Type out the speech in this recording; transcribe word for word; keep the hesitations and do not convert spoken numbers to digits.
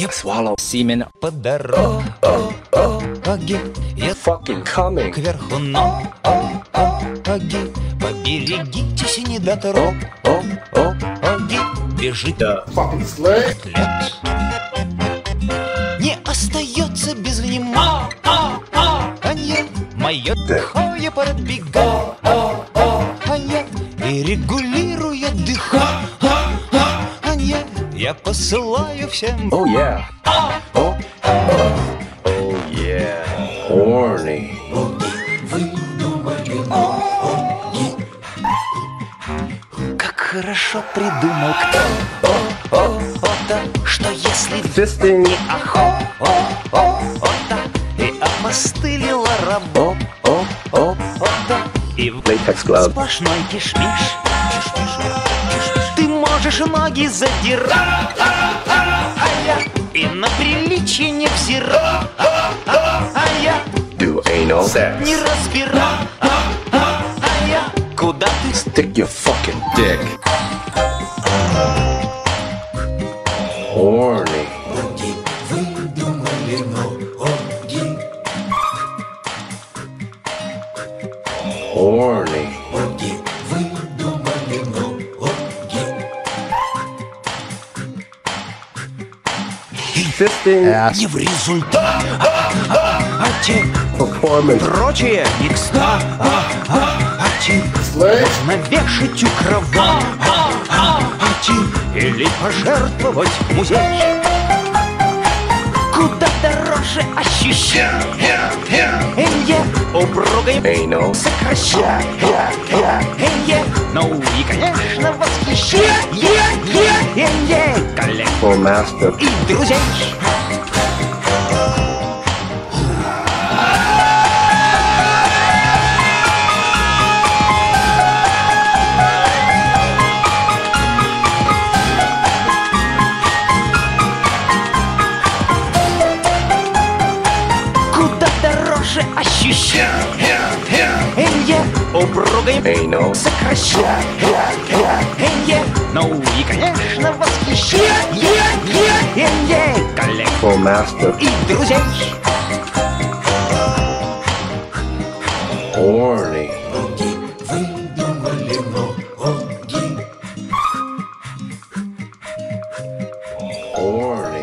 Я Swallow semen. по дороге я Fucking coming. кверху ноги. Поберегитесь, недотроги. Oh, oh, Бежит the fucking sled. лет. Не остается без внимания мое дыхание пробегание. И регулируя дыхание, я посылаю всем. Oh yeah. Oh, oh, oh yeah. Horny. Как хорошо придумал кто-то, что если Fisting. охота и опостылила Oh, oh, oh. работа, и в Latex gloves. сплошной кишмиш, ты можешь ноги задирать, и на приличие не взирать, Do anal sex. не разбирать, куда ты Stick your fucking dick. Horny. Horny. Fisting. Ass. не в результате Performance. прочее и кстати Sled. можно вешать у кровати или пожертвовать в музей. Куда дороже ощущение упругой Anal. сокращение. Ну и, конечно, восхищение коллег For master. и друзей. Куда дороже ощущение упругой Anal. сокращение. Ну и, конечно, восхищение коллег For master. и друзей. Horny. Horny.